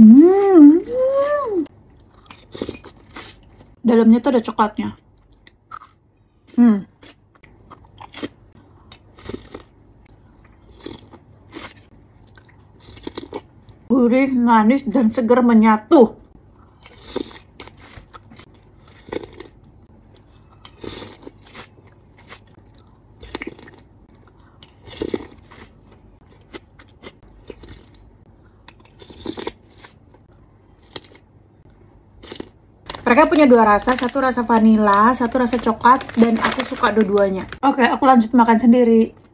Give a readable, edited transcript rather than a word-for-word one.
Dalamnya tuh ada coklatnya. Gurih, manis, dan segar menyatu. Mereka punya dua rasa, satu rasa vanila, satu rasa coklat, dan aku suka dua-duanya. Oke, aku lanjut makan sendiri.